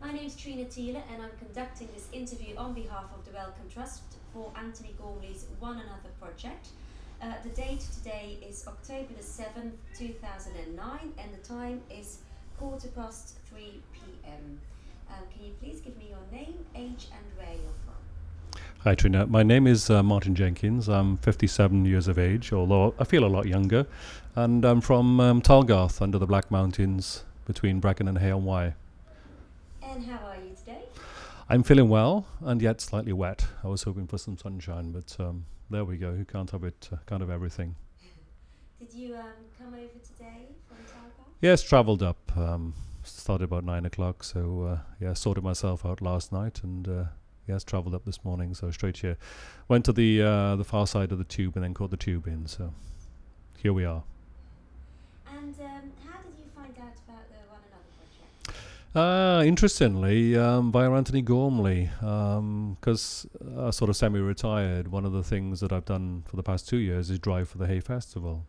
My name is Trina Thiele and I'm conducting this interview on behalf of the Wellcome Trust for Anthony Gormley's One Another project. The date today is October the 7th, 2009 and the time is 3:15 p.m. Can you please give me your name, age and where you're from? Hi Trina, my name is Martin Jenkins. I'm 57 years of age, although I feel a lot younger, and I'm from Talgarth under the Black Mountains between Brecon and Hay-on-Wye. And how are you today? I'm feeling well and yet slightly wet. I was hoping for some sunshine, but there we go. You can't have it, can't have everything. Did you come over today from Talca? Yes, travelled up. Started about 9 o'clock, so sorted myself out last night and yes, travelled up this morning, so straight here. Went to the far side of the tube and then caught the tube in, so here we are. And how did you find out about the One Another project? Interestingly, via Anthony Gormley, because sort of semi-retired, one of the things that I've done for the past 2 years is drive for the Hay Festival.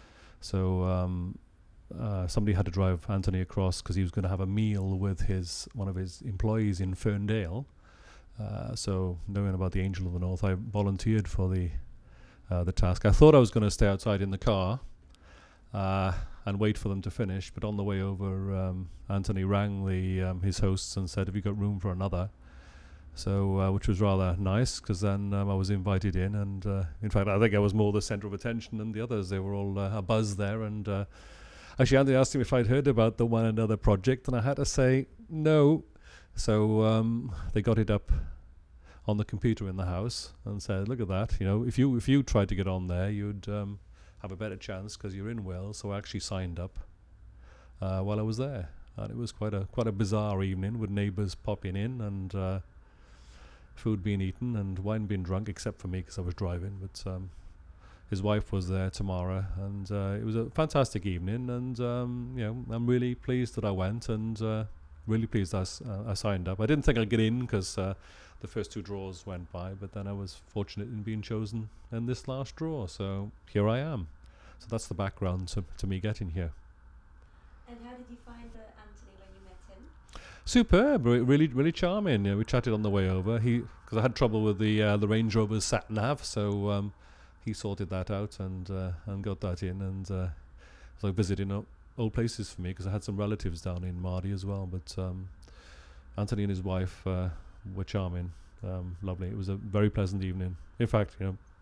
So somebody had to drive Anthony across because he was going to have a meal with one of his employees in Ferndale. So knowing about the Angel of the North, I volunteered for the task. I thought I was going to stay outside in the car and wait for them to finish, but on the way over, Anthony rang his hosts and said, "Have you got room for another?" So, which was rather nice, because then I was invited in, and in fact, I think I was more the centre of attention than the others. They were all abuzz there, and actually, Anthony asked him if I'd heard about the One Another project, and I had to say no. So they got it up on the computer in the house and said, "Look at that! You know, if you tried to get on there, you'd have a better chance because you're in Wales." So I actually signed up while I was there, and it was quite a bizarre evening with neighbours popping in and food being eaten and wine being drunk, except for me because I was driving. But his wife was there, Tamara, and it was a fantastic evening. And I'm really pleased that I went and. Really pleased I signed up. I didn't think I'd get in because the first two draws went by, but then I was fortunate in being chosen in this last draw. So here I am. So that's the background to me getting here. And how did you find Anthony when you met him? Superb, really charming. We chatted on the way over. Because I had trouble with the Range Rover's sat nav, so he sorted that out and got that in, and so visiting old places for me because I had some relatives down in Mardy as well. But Anthony and his wife were charming, lovely. It was a very pleasant evening. In fact,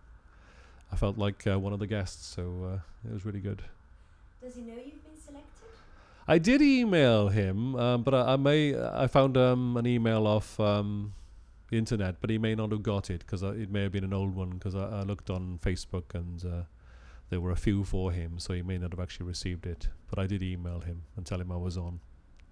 I felt like one of the guests, so it was really good. Does he know you've been selected? I did email him, but I found an email off the internet, but he may not have got it because it may have been an old one because I looked on Facebook and there were a few for him, so he may not have actually received it. But I did email him and tell him I was on.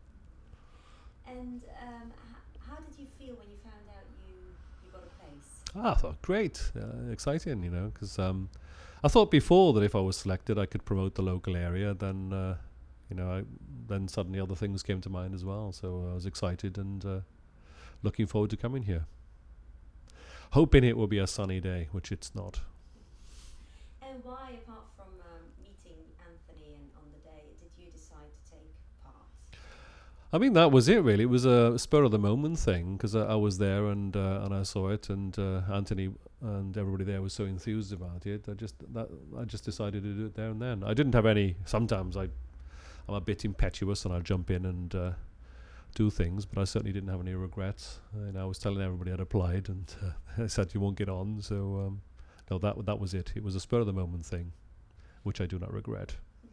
And how did you feel when you found out you got a place? I thought, great, exciting, because I thought before that if I was selected, I could promote the local area. Then, then suddenly other things came to mind as well. So I was excited and looking forward to coming here. Hoping it will be a sunny day, which it's not. And why, apart from meeting Anthony and on the day, did you decide to take part? I mean, that was it really. It was a spur of the moment thing because I was there and I saw it, and Anthony and everybody there was so enthused about it. I just decided to do it there and then. I didn't have any. Sometimes I'm a bit impetuous and I'll jump in and do things, but I certainly didn't have any regrets. I was telling everybody I'd applied, and they said you won't get on. So no, that was it. It was a spur of the moment thing, which I do not regret.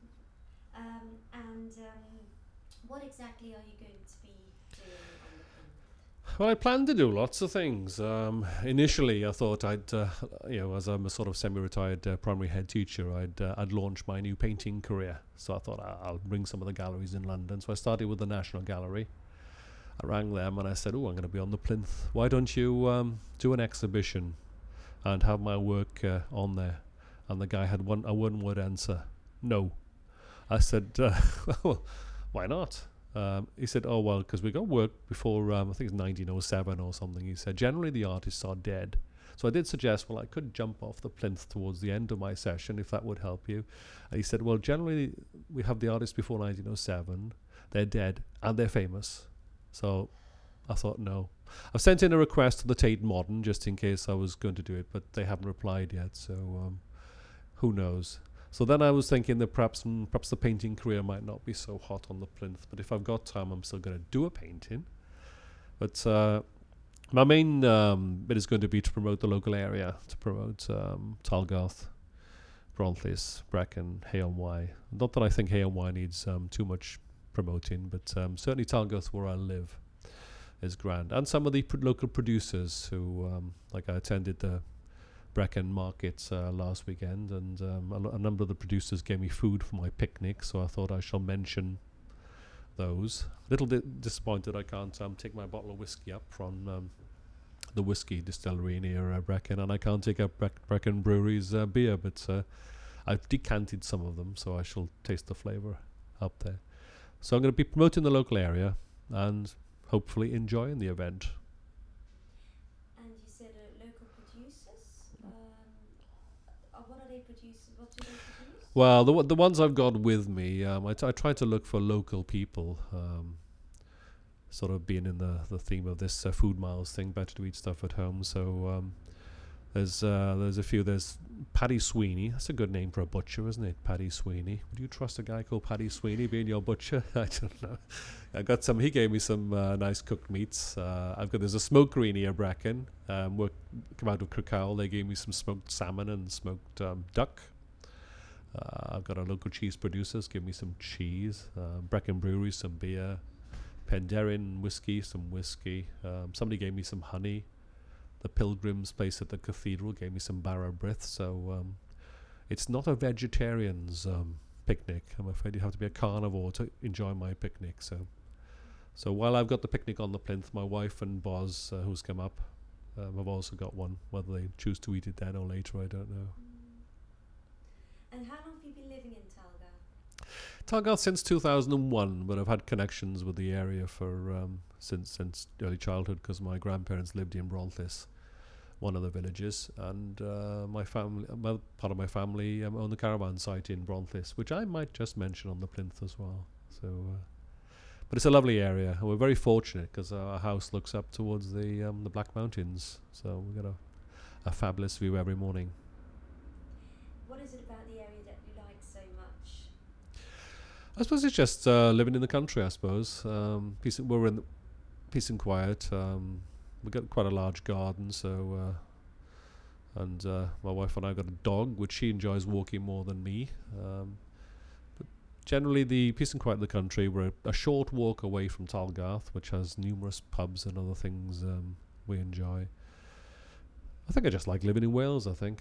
What exactly are you going to be doing on the plinth? Well, I planned to do lots of things. Initially, I thought I'd, as I'm a sort of semi-retired primary head teacher, I'd launch my new painting career. So I thought I'll bring some of the galleries in London. So I started with the National Gallery. I rang them and I said, "Oh, I'm going to be on the plinth. Why don't you do an exhibition and have my work on there?" And the guy had a one-word answer: no. I said, well, why not? He said, "Oh, well, because we got work before, I think it's 1907 or something." He said, "Generally the artists are dead." So I did suggest, well, I could jump off the plinth towards the end of my session if that would help you. And he said, "Well, generally we have the artists before 1907. They're dead and they're famous. So I thought no. I've sent in a request to the Tate Modern just in case I was going to do it, but they haven't replied yet. So who knows? So then I was thinking that perhaps the painting career might not be so hot on the plinth. But if I've got time, I'm still going to do a painting. But my main bit is going to be to promote the local area, to promote Talgarth, Brontlis, Brecon, Hay-on-Wye. Not that I think Hay-on-Wye needs too much promoting, but certainly Talgarth, where I live, is grand. And some of the local producers who, like I attended the Brecon markets last weekend, and a number of the producers gave me food for my picnic, so I thought I shall mention those. A little bit disappointed I can't take my bottle of whiskey up from the whiskey distillery near Brecon, and I can't take up Brecon Brewery's beer, but I've decanted some of them, so I shall taste the flavour up there. So I'm going to be promoting the local area and hopefully enjoying the event. And you said local producers. What are they producing? What do they produce? Well, the ones I've got with me, I try to look for local people, sort of being in the theme of this food miles thing, better to eat stuff at home. So there's a few. There's Paddy Sweeney. That's a good name for a butcher, isn't it? Paddy Sweeney. Would you trust a guy called Paddy Sweeney being your butcher? I don't know. I got some. He gave me some nice cooked meats. There's a smokery near Brecon. Come out of Crickhowell. They gave me some smoked salmon and smoked duck. I've got our local cheese producers give me some cheese. Brecon Brewery, some beer. Penderyn whiskey, some whiskey. Somebody gave me some honey. The Pilgrims place at the cathedral gave me some Barra Brith. So it's not a vegetarian's picnic. I'm afraid you have to be a carnivore to enjoy my picnic. So while I've got the picnic on the plinth, my wife and Boz, who's come up, have also got one. Whether they choose to eat it then or later, I don't know. And how long have you been living in Talgarth? Talgarth since 2001, but I've had connections with the area for since early childhood because my grandparents lived in Brontlis, one of the villages, and part of my family own the caravan site in Brontlis, which I might just mention on the plinth as well. So, but it's a lovely area, and we're very fortunate because our house looks up towards the Black Mountains, so we've got a fabulous view every morning. What is it about the area that you like so much? I suppose it's just living in the country. I suppose we're in peace and quiet. We've got quite a large garden, so and my wife and I got a dog, which she enjoys walking more than me. But generally, the peace and quiet of the country. We're a short walk away from Talgarth, which has numerous pubs and other things we enjoy. I think I just like living in Wales. I think.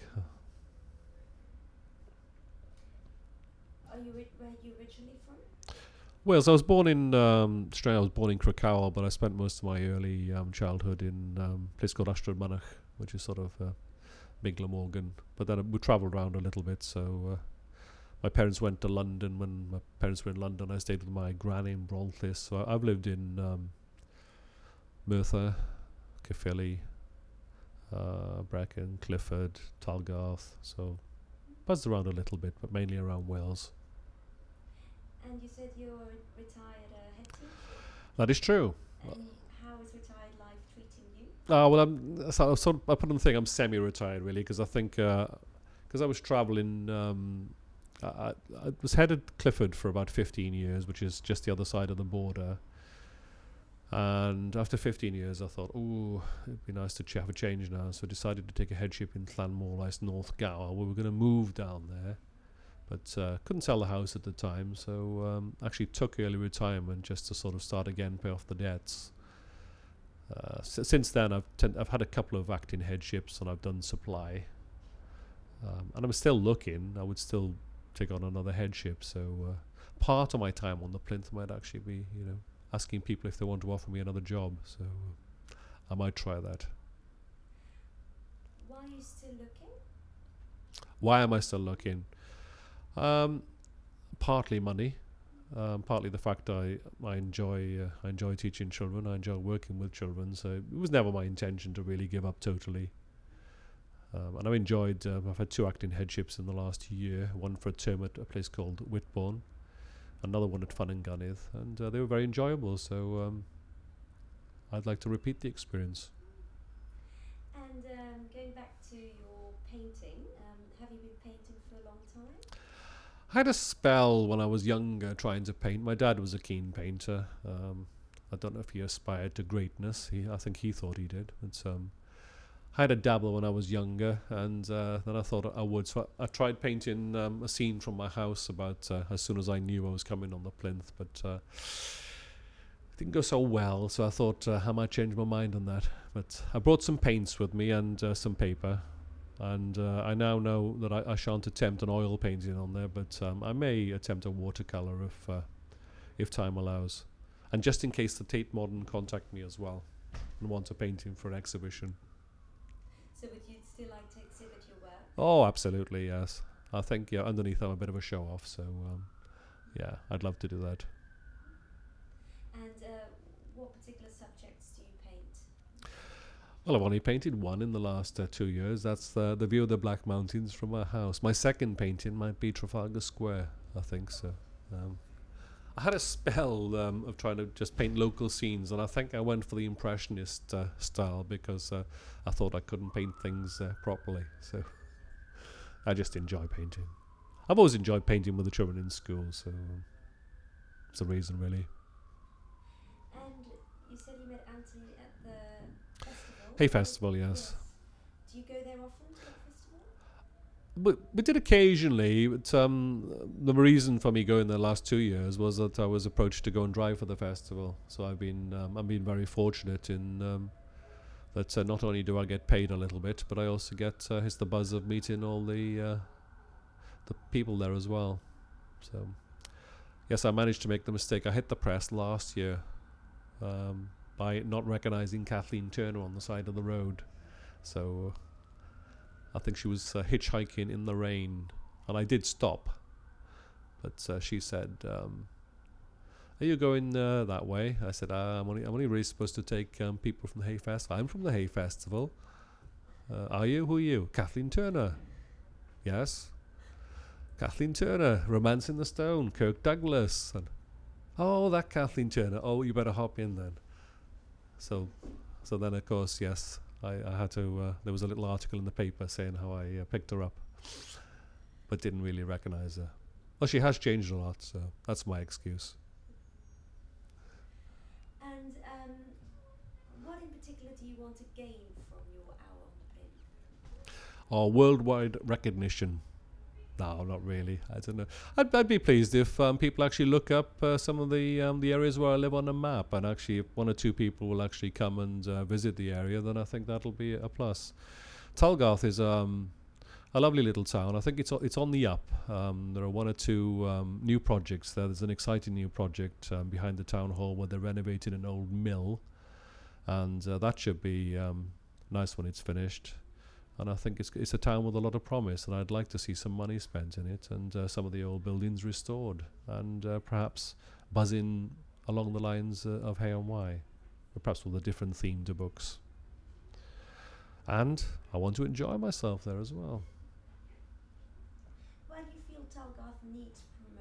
Where are you originally from? Wales. I was born in Australia. I was born in Crickhowell, but I spent most of my early childhood in a place called Ystrad Mynach, which is sort of Big Glamorgan. But then we travelled around a little bit. So my parents went to London. When my parents were in London, I stayed with my granny in Brontlis. So I've lived in Merthyr, Caerphilly, Brecon, Clifford, Talgarth. So buzzed around a little bit, but mainly around Wales. And you said you're a retired head teacher? That is true. And how is retired life treating you? I put on the thing, I'm semi-retired really, because I think, because I was travelling, I was headed to Clifford for about 15 years, which is just the other side of the border. And after 15 years, I thought, it'd be nice to have a change now. So I decided to take a headship in Llanmorlais, North Gower. We were going to move down there. But couldn't sell the house at the time, so actually took early retirement just to sort of start again, pay off the debts. Since then, I've had a couple of acting headships, and I've done supply. And I'm still looking. I would still take on another headship. So part of my time on the plinth might actually be, asking people if they want to offer me another job. So I might try that. Why are you still looking? Why am I still looking? Partly money, partly the fact I enjoy teaching children. I enjoy working with children, so it was never my intention to really give up totally. And I've enjoyed. I've had 2 acting headships in the last year. One for a term at a place called Whitbourne, another one at Fun and Gunydd, and they were very enjoyable. So I'd like to repeat the experience. And going back to your painting, have you been painting for a long time? I had a spell when I was younger trying to paint. My dad was a keen painter. I don't know if he aspired to greatness. I think he thought he did. But I had a dabble when I was younger, and then I thought I would. So I tried painting a scene from my house about as soon as I knew I was coming on the plinth, but it didn't go so well. So I thought I might change my mind on that. But I brought some paints with me and some paper, and I now know that I shan't attempt an oil painting on there, but I may attempt a watercolor if time allows. And just in case the Tate Modern contact me as well and want a painting for an exhibition. So would you still like to exhibit your work? Oh, absolutely, yes. I think, underneath I'm a bit of a show-off, so, yeah, I'd love to do that. And what particular subjects do you paint? Well, I've only painted one in the last 2 years. That's the view of the Black Mountains from my house. My second painting might be Trafalgar Square, I think so. I had a spell of trying to just paint local scenes, and I think I went for the Impressionist style because I thought I couldn't paint things properly. So I just enjoy painting. I've always enjoyed painting with the children in school, so it's the reason, really. And you said you met Anthony at the festival? Hay Festival, yes. Do you go there often to that festival? But we did occasionally, but the reason for me going the last 2 years was that I was approached to go and drive for the festival. So I've been very fortunate in that not only do I get paid a little bit, but I also get the buzz of meeting all the people there as well. So yes, I managed to make the mistake. I hit the press last year by not recognizing Kathleen Turner on the side of the road. So I think she was hitchhiking in the rain, and I did stop. But she said, "Are you going that way?" I said, I'm only really supposed to take people from the Hay Festival. I'm from the Hay Festival. Are you? Who are you? Kathleen Turner. Yes. Kathleen Turner, Romancing the Stone, Kirk Douglas. And, oh, that Kathleen Turner. Oh, you better hop in then. So then, of course, yes, I had to, there was a little article in the paper saying how I picked her up, but didn't really recognize her. Well, she has changed a lot, so that's my excuse. And what in particular do you want to gain from your hour on the plinth? Or worldwide recognition. No, not really. I don't know. I'd be pleased if people actually look up some of the areas where I live on a map, and actually if one or two people will actually come and visit the area, then I think that'll be a plus. Talgarth is a lovely little town. I think it's on the up. There are one or two new projects there. There's an exciting new project behind the town hall where they're renovating an old mill, and that should be nice when it's finished. And I think it's a town with a lot of promise, and I'd like to see some money spent in it and some of the old buildings restored, and perhaps buzzing along the lines of Hay on Wye, or perhaps with a different theme to books. And I want to enjoy myself there as well. Why do you feel Talgarth needs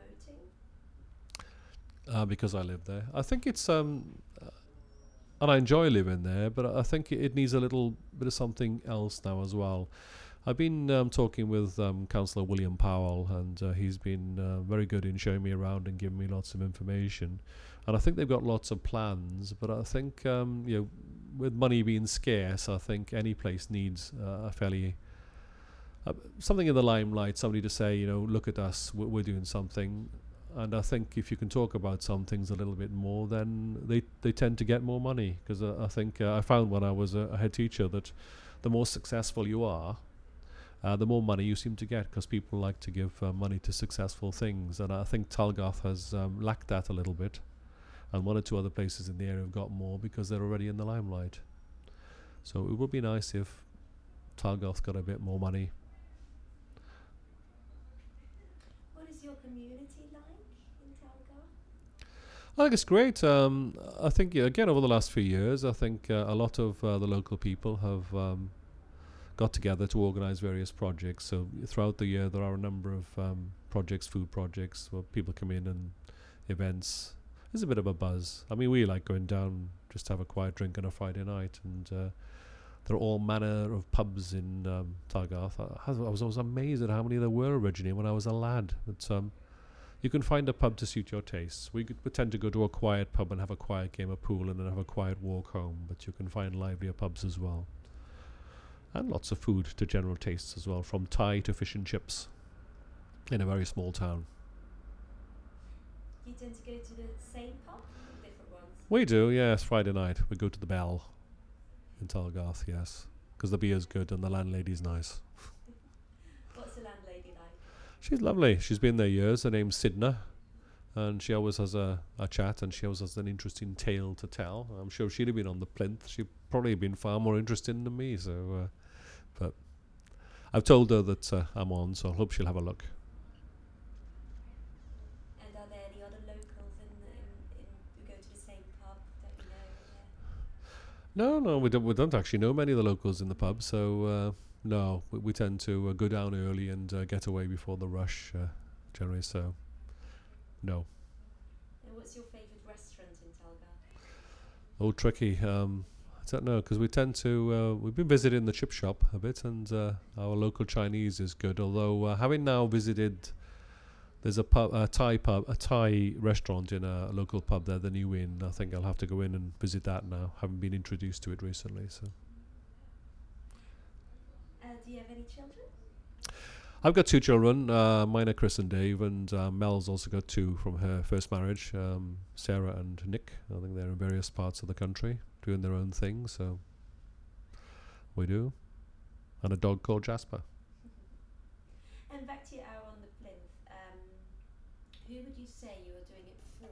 promoting? Because I live there. I think it's and I enjoy living there, but I think it needs a little bit of something else now as well. I've been talking with Councillor William Powell, and he's been very good in showing me around and giving me lots of information. And I think they've got lots of plans, but I think with money being scarce, I think any place needs a fairly something in the limelight, somebody to say, look at us, we're doing something. And I think if you can talk about some things a little bit more, then they tend to get more money. Because I think I found when I was a head teacher that the more successful you are, the more money you seem to get, because people like to give money to successful things. And I think Talgarth has lacked that a little bit. And one or two other places in the area have got more because they're already in the limelight. So it would be nice if Talgarth got a bit more money. What is your community like in Talgarth? I think it's great. I think, again, over the last few years, I think a lot of the local people have got together to organise various projects. So throughout the year, there are a number of projects, food projects, where people come in and events. There's a bit of a buzz. I mean, we like going down just have a quiet drink on a Friday night. And there are all manner of pubs in Targarth. I was amazed at how many there were originally when I was a lad. But you can find a pub to suit your tastes. We tend to go to a quiet pub and have a quiet game of pool and then have a quiet walk home, but you can find livelier pubs as well. And lots of food to general tastes as well, from Thai to fish and chips in a very small town. You tend to go to the same pub or different ones? We do, yes. Friday night we go to the Bell in Targarth, yes, because the beer's good and the landlady's nice. What's the landlady like? She's lovely. She's been there years. Her name's Sidna, and she always has a chat, and she always has an interesting tale to tell. I'm sure she'd have been on the plinth. She'd probably been far more interesting than me. So, but I've told her that I'm on, so I hope she'll have a look. And are there any other locals in who go to the same pub? Don't you know? No, we don't actually know many of the locals in the pub. So no, we tend to go down early and get away before the rush, generally. So no. And what's your favourite restaurant in Targarth? Oh, tricky. I don't know, because we tend to we've been visiting the chip shop a bit, and our local Chinese is good. Although having now visited, there's a Thai restaurant in a local pub there, the New Inn. I think I'll have to go in and visit that now. Haven't been introduced to it recently, so. Do you have any children? I've got 2 children. Mine are Chris and Dave, and Mel's also got 2 from her first marriage, Sarah and Nick. I think they're in various parts of the country doing their own thing, so we do. And a dog called Jasper. And back to your hour on the plinth, who would you say you were doing it for?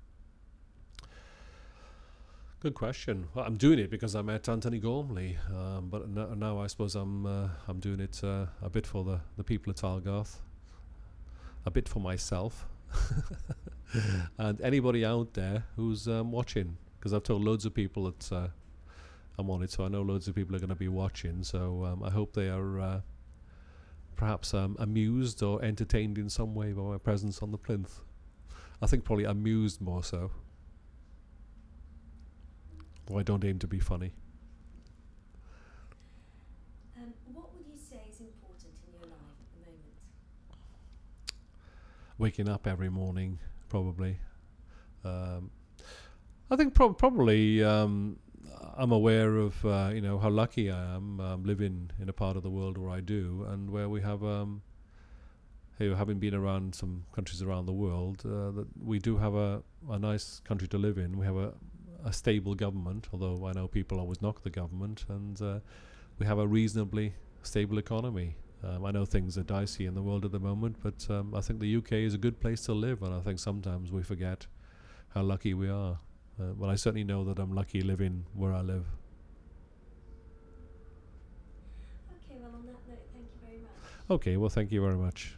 Good question. Well, I'm doing it because I met Anthony Gormley, but now I suppose I'm doing it a bit for the people of Targarth, a bit for myself, and anybody out there who's watching. Because I've told loads of people that I'm on it, so I know loads of people are going to be watching. So I hope they are perhaps amused or entertained in some way by my presence on the plinth. I think probably amused more so. Though I don't aim to be funny. What would you say is important in your life at the moment? Waking up every morning, probably. I think probably I'm aware of how lucky I am living in a part of the world where I do, and where we have having been around some countries around the world, that we do have a nice country to live in. We have a stable government, although I know people always knock the government, and we have a reasonably stable economy. I know things are dicey in the world at the moment, but I think the UK is a good place to live, and I think sometimes we forget how lucky we are. But I certainly know that I'm lucky living where I live. Okay, well on that note, thank you very much. Okay, well thank you very much.